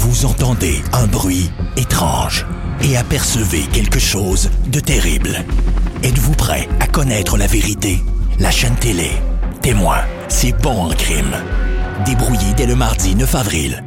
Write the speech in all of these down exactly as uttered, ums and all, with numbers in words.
Vous entendez un bruit étrange et apercevez quelque chose de terrible. Êtes-vous prêt à connaître la vérité? La chaîne télé Témoin, c'est bon en crime. Débrouillé dès le mardi neuf avril.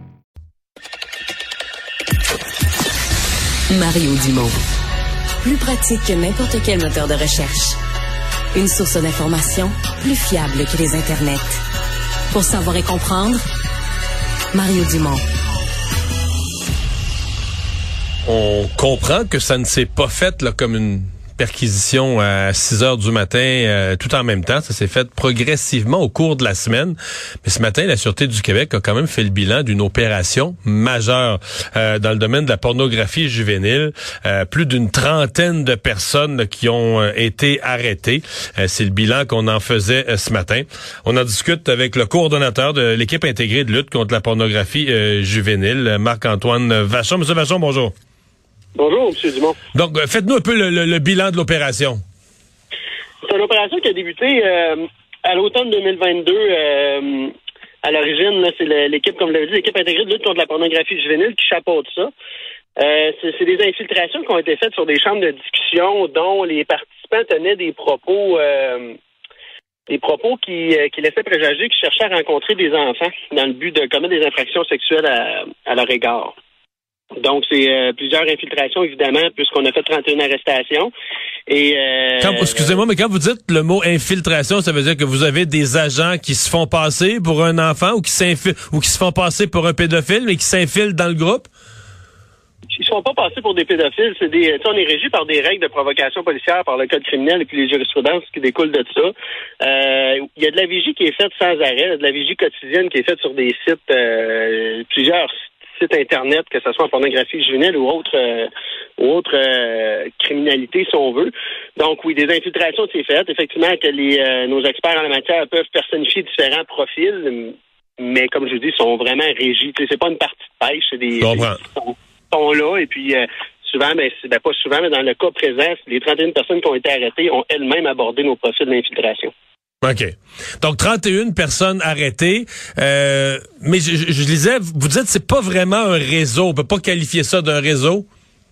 Mario Dumont. Plus pratique que n'importe quel moteur de recherche. Une source d'information plus fiable que les internets. Pour savoir et comprendre, Mario Dumont. On comprend que ça ne s'est pas fait là, comme une perquisition à six heures du matin euh, tout en même temps. Ça s'est fait progressivement au cours de la semaine. Mais ce matin, la Sûreté du Québec a quand même fait le bilan d'une opération majeure euh, dans le domaine de la pornographie juvénile. Euh, plus d'une trentaine de personnes là, qui ont euh, été arrêtées. Euh, c'est le bilan qu'on en faisait euh, ce matin. On en discute avec le coordonnateur de l'équipe intégrée de lutte contre la pornographie euh, juvénile, Marc-Antoine Vachon. Monsieur Vachon, bonjour. Bonjour, M. Dumont. Donc, faites-nous un peu le, le, le bilan de l'opération. C'est une opération qui a débuté euh, à l'automne deux mille vingt-deux. Euh, à l'origine, là, c'est l'équipe, comme vous l'avez dit, l'équipe intégrée de lutte contre la pornographie juvénile qui chapeaute ça. Euh, c'est, c'est des infiltrations qui ont été faites sur des chambres de discussion dont les participants tenaient des propos euh, des propos qui, euh, qui laissaient présager qu'ils cherchaient à rencontrer des enfants dans le but de commettre des infractions sexuelles à, à leur égard. Donc, c'est euh, plusieurs infiltrations, évidemment, puisqu'on a fait trente et une arrestations. Et euh, quand, excusez-moi, mais quand vous dites le mot infiltration, ça veut dire que vous avez des agents qui se font passer pour un enfant ou qui s'infilent, ou qui se font passer pour un pédophile, mais qui s'infilent dans le groupe? Ils ne sont pas passés pour des pédophiles. C'est des, on est régi par des règles de provocation policière, par le code criminel et puis les jurisprudences qui découlent de ça. Euh, il y a de la vigie qui est faite sans arrêt, il y a de la vigie quotidienne qui est faite sur des sites, euh, plusieurs sites Internet, que ce soit en pornographie juvénile ou autre, euh, ou autre euh, criminalité, si on veut. Donc, oui, des infiltrations, c'est fait. Effectivement, que les, euh, nos experts en la matière peuvent personnifier différents profils, mais comme je vous dis, sont vraiment régis. T'sais, c'est pas une partie de pêche, c'est des... Sont, sont là, et puis... Euh, souvent, mais ben, pas souvent, mais dans le cas présent, les trente et une personnes qui ont été arrêtées ont elles-mêmes abordé nos profils d'infiltration. OK. Donc, trente et une personnes arrêtées. Euh, mais je, je, je lisais, vous dites que c'est pas vraiment un réseau. On peut pas qualifier ça d'un réseau?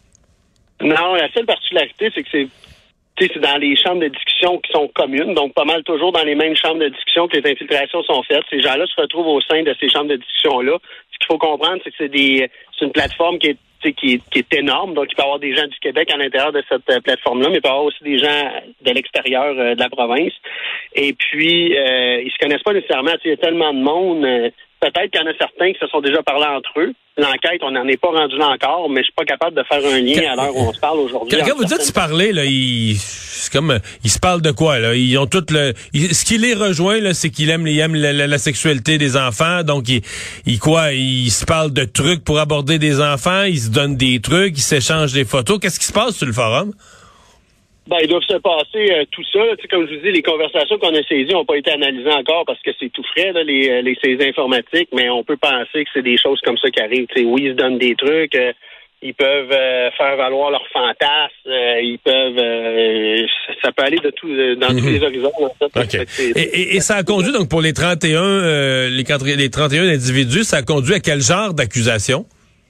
Non, la seule particularité, c'est que c'est, c'est dans les chambres de discussion qui sont communes, donc pas mal toujours dans les mêmes chambres de discussion que les infiltrations sont faites. Ces gens-là se retrouvent au sein de ces chambres de discussion-là. Ce qu'il faut comprendre, c'est que c'est des, c'est une plateforme qui est Qui est, qui est énorme. Donc, il peut y avoir des gens du Québec à l'intérieur de cette euh, plateforme-là, mais il peut y avoir aussi des gens de l'extérieur euh, de la province. Et puis, euh, ils se connaissent pas nécessairement. Il y a tellement de monde. Euh, peut-être qu'il y en a certains qui se sont déjà parlé entre eux. L'enquête, on n'en est pas rendu là encore, mais je suis pas capable de faire un lien quand, à l'heure où on se parle aujourd'hui. Quand, quand vous dites se parler, là, ils, c'est comme, ils se parlent de quoi, là? Ils ont tout le, ils, ce qui les rejoint, là, c'est qu'ils aiment, ils aiment la, la, la sexualité des enfants. Donc, ils, ils, quoi, ils se parlent de trucs pour aborder des enfants. Ils se donnent des trucs, ils s'échangent des photos. Qu'est-ce qui se passe sur le forum? Ben, ils doivent se passer euh, tout ça. Là. Comme je vous dis, les conversations qu'on a saisies n'ont pas été analysées encore parce que c'est tout frais, là, les, les saisies informatiques, mais on peut penser que c'est des choses comme ça qui arrivent. T'sais, oui, ils se donnent des trucs, euh, ils peuvent euh, faire valoir leurs fantasmes, euh, ils peuvent... Euh, ça peut aller de tout, euh, dans mm-hmm. tous les horizons. En fait, okay. c'est, et, et, et ça a conduit, donc, pour les trente et un, euh, les, les trente et un individus, ça a conduit à quel genre d'accusation?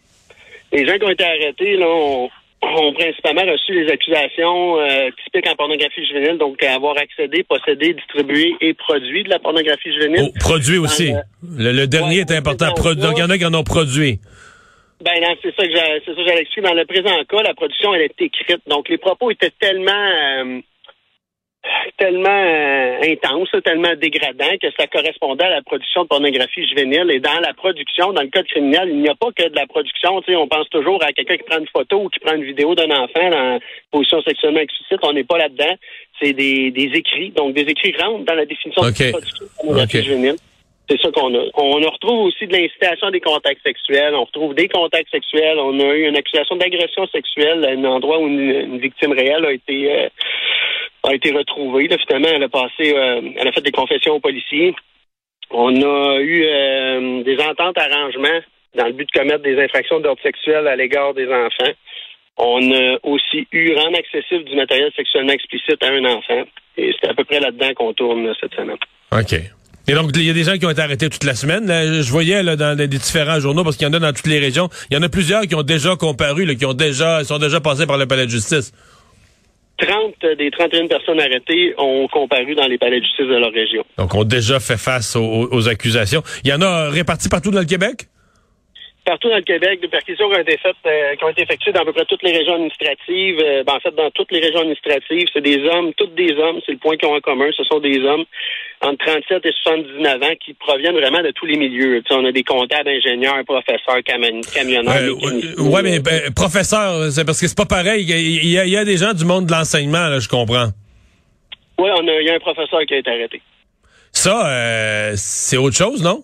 Les gens qui ont été arrêtés, là, ont... ont principalement reçu les accusations euh, typiques en pornographie juvénile, donc avoir accédé, possédé, distribué et produit de la pornographie juvénile. Oh, produit aussi. Euh, le, le dernier ouais, est important. Pro- donc, il y en a qui en ont produit. Ben non, c'est ça que j'ai, c'est ça que j'allais expliquer. Dans le présent cas, la production, elle est écrite. Donc, les propos étaient tellement... Euh, tellement euh, intense, tellement dégradant que ça correspondait à la production de pornographie juvénile. Et dans la production, dans le code criminel, il n'y a pas que de la production. Tu sais, on pense toujours à quelqu'un qui prend une photo ou qui prend une vidéo d'un enfant dans position sexuellement explicite. On n'est pas là-dedans. C'est des, des écrits. Donc, des écrits rentrent dans la définition okay. de production de pornographie okay. juvénile. C'est ça qu'on a. On retrouve aussi de l'incitation à des contacts sexuels. On retrouve des contacts sexuels. On a eu une accusation d'agression sexuelle à un endroit où une, une victime réelle a été... Euh, a été retrouvée. Là, finalement, elle a passé, euh, elle a fait des confessions aux policiers. On a eu euh, des ententes arrangements dans le but de commettre des infractions d'ordre sexuel à l'égard des enfants. On a aussi eu rendre accessible du matériel sexuellement explicite à un enfant. Et c'est à peu près là-dedans qu'on tourne là, cette semaine. OK. Et donc, il y a des gens qui ont été arrêtés toute la semaine. Là, je voyais là, dans des différents journaux, parce qu'il y en a dans toutes les régions, il y en a plusieurs qui ont déjà comparu, là, qui ont déjà sont déjà passés par le palais de justice. trente des trente et une personnes arrêtées ont comparu dans les palais de justice de leur région. Donc, ont déjà fait face aux, aux accusations. Il y en a répartis partout dans le Québec? Partout dans le Québec, des perquisitions qui ont été faites, euh, qui ont été effectuées dans à peu près toutes les régions administratives. Euh, ben, en fait, dans toutes les régions administratives, c'est des hommes, toutes des hommes, c'est le point qu'ils ont en commun. Ce sont des hommes entre trente-sept et soixante-dix-neuf ans qui proviennent vraiment de tous les milieux. T'sais, on a des comptables, ingénieurs, professeurs, cam- camionneurs. Euh, oui, mais ben, professeur, c'est parce que c'est pas pareil. Il y, a, il y a des gens du monde de l'enseignement, là, je comprends. Oui, on a, il y a un professeur qui a été arrêté. Ça, euh, c'est autre chose, non?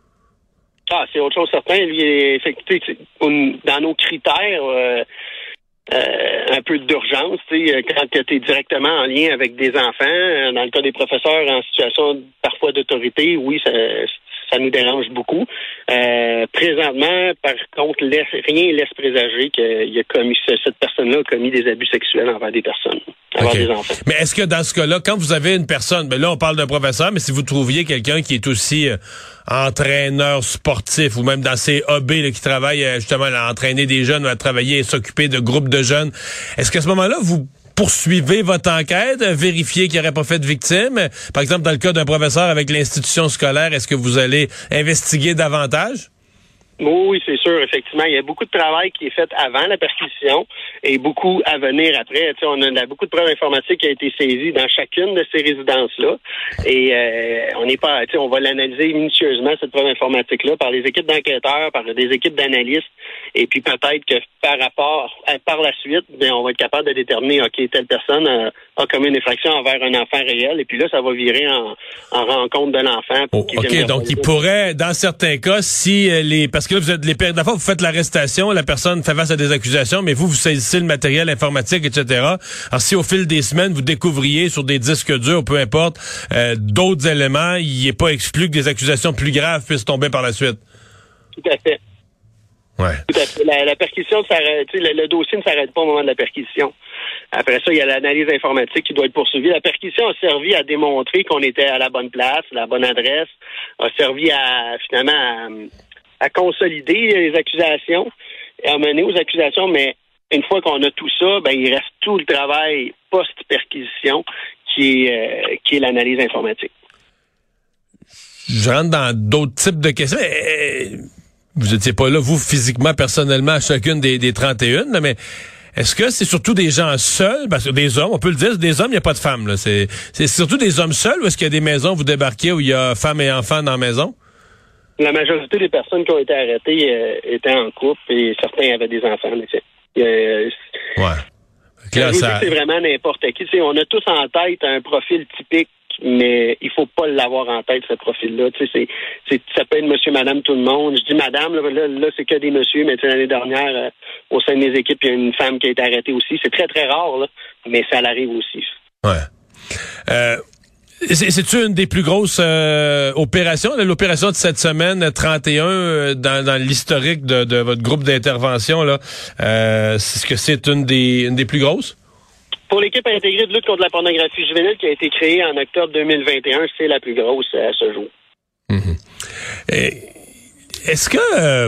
Ah, c'est autre chose certain. Lui, effectivement, dans nos critères, euh, euh, un peu d'urgence, tu sais, quand tu es directement en lien avec des enfants, dans le cas des professeurs en situation parfois d'autorité, oui, ça, ça nous dérange beaucoup. Euh, présentement, par contre, laisse, rien laisse présager qu'il a commis, cette personne-là a commis des abus sexuels envers des personnes, envers okay. des enfants. Mais est-ce que dans ce cas-là, quand vous avez une personne, ben là, on parle d'un professeur, mais si vous trouviez quelqu'un qui est aussi euh, entraîneur sportif ou même dans ces A B là, qui travaille euh, justement à entraîner des jeunes ou à travailler et s'occuper de groupes de jeunes, est-ce qu'à ce moment-là, vous poursuivez votre enquête, vérifiez qu'il n'y aurait pas fait de victime? Par exemple, dans le cas d'un professeur avec l'institution scolaire, est-ce que vous allez investiguer davantage? Oui, c'est sûr, effectivement. Il y a beaucoup de travail qui est fait avant la perquisition et beaucoup à venir après. Tu sais, on a beaucoup de preuves informatiques qui ont été saisies dans chacune de ces résidences-là. Et euh, on n'est pas, tu sais, on va l'analyser minutieusement, cette preuve informatique-là, par les équipes d'enquêteurs, par des équipes d'analystes. Et puis peut-être que par rapport, à, par la suite, bien, on va être capable de déterminer, OK, telle personne a, a commis une infraction envers un enfant réel. Et puis là, ça va virer en, en rencontre de l'enfant. Oh, OK, donc il pourrait, dans certains cas, si les... Parce que là, vous êtes les périodes d'affaires, vous faites l'arrestation, la personne fait face à des accusations, mais vous, vous saisissez le matériel informatique, et cetera. Alors, si au fil des semaines, vous découvriez sur des disques durs, peu importe, euh, d'autres éléments, il n'est pas exclu que des accusations plus graves puissent tomber par la suite. Tout à fait. Ouais. Tout à fait. La, la perquisition s'arrête, le, le dossier ne s'arrête pas au moment de la perquisition. Après ça, il y a l'analyse informatique qui doit être poursuivie. La perquisition a servi à démontrer qu'on était à la bonne place, la bonne adresse, a servi à, finalement, à, à consolider les accusations et à mener aux accusations, mais une fois qu'on a tout ça, ben, il reste tout le travail post-perquisition qui est, euh, qui est l'analyse informatique. Je rentre dans d'autres types de questions. Mais, vous étiez pas là, vous, physiquement, personnellement, à chacune des, des trente et un, là, mais est-ce que c'est surtout des gens seuls? Parce que des hommes, on peut le dire, des hommes, il n'y a pas de femmes. Là. C'est, c'est surtout des hommes seuls ou est-ce qu'il y a des maisons où vous débarquez où il y a femmes et enfants dans la maison? La majorité des personnes qui ont été arrêtées euh, étaient en couple et certains avaient des enfants, en effet. Euh, ouais. Là, ça... C'est vraiment n'importe qui. Tu sais, on a tous en tête un profil typique, mais il faut pas l'avoir en tête, ce profil-là. Tu sais, c'est, c'est, ça peut être monsieur, madame, tout le monde. Je dis madame, là, là, là c'est que des messieurs, mais l'année dernière, euh, au sein de mes équipes, il y a une femme qui a été arrêtée aussi. C'est très, très rare, là, mais ça l'arrive aussi. Ouais. Euh, c'est, c'est-tu une des plus grosses euh, opérations? L'opération de cette semaine, trente et un, euh, dans, dans l'historique de, de votre groupe d'intervention, là, euh, est-ce que c'est une des, une des plus grosses? Pour l'équipe intégrée de lutte contre la pornographie juvénile qui a été créée en octobre deux mille vingt et un, c'est la plus grosse à ce jour. Mmh. Et est-ce que... Euh,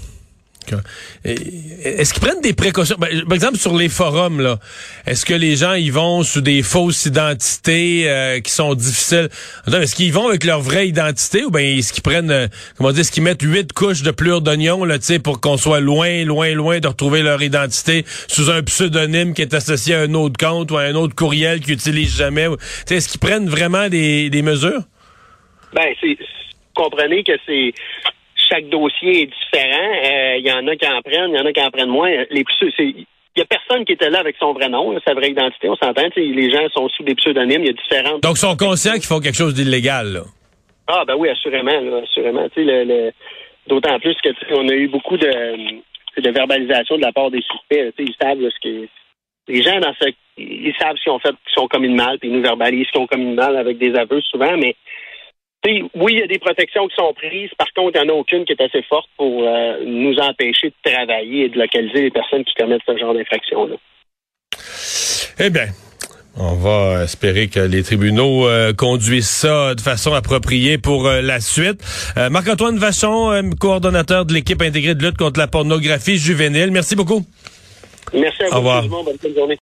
est-ce qu'ils prennent des précautions? Par exemple, sur les forums, là, est-ce que les gens y vont sous des fausses identités euh, qui sont difficiles? Est-ce qu'ils vont avec leur vraie identité ou bien est-ce qu'ils prennent, euh, comment dire, est-ce qu'ils mettent huit couches de pelure d'oignon là, tu sais, pour qu'on soit loin, loin, loin de retrouver leur identité sous un pseudonyme qui est associé à un autre compte ou à un autre courriel qu'ils n'utilisent jamais? T'sais, est-ce qu'ils prennent vraiment des, des mesures? Ben, c'est, comprenez que c'est chaque dossier est différent. Il euh, y en a qui en prennent, il y en a qui en prennent moins. Les plus, c'est, il y a personne qui était là avec son vrai nom, là, sa vraie identité. On s'entend. Les gens sont sous des pseudonymes. Il y a différentes. Donc, ils sont conscients qu'ils font quelque chose d'illégal, là. Ah, ben oui, assurément, là, assurément. Tu sais, le, le, d'autant plus que on a eu beaucoup de, de verbalisation de la part des suspects. Tu sais, ils savent là, ce que les gens dans ce, ils savent ce qu'ils ont fait, qu'ils sont commis de mal, puis ils nous verbalisent ce qu'ils ont commis de mal avec des aveux souvent, mais oui, il y a des protections qui sont prises. Par contre, il n'y en a aucune qui est assez forte pour euh, nous empêcher de travailler et de localiser les personnes qui commettent ce genre d'infraction-là. Eh bien, On va espérer que les tribunaux euh, conduisent ça de façon appropriée pour euh, la suite. Euh, Marc-Antoine Vachon, euh, coordonnateur de l'équipe intégrée de lutte contre la pornographie juvénile. Merci beaucoup. Merci à vous. Au revoir. Bonne journée.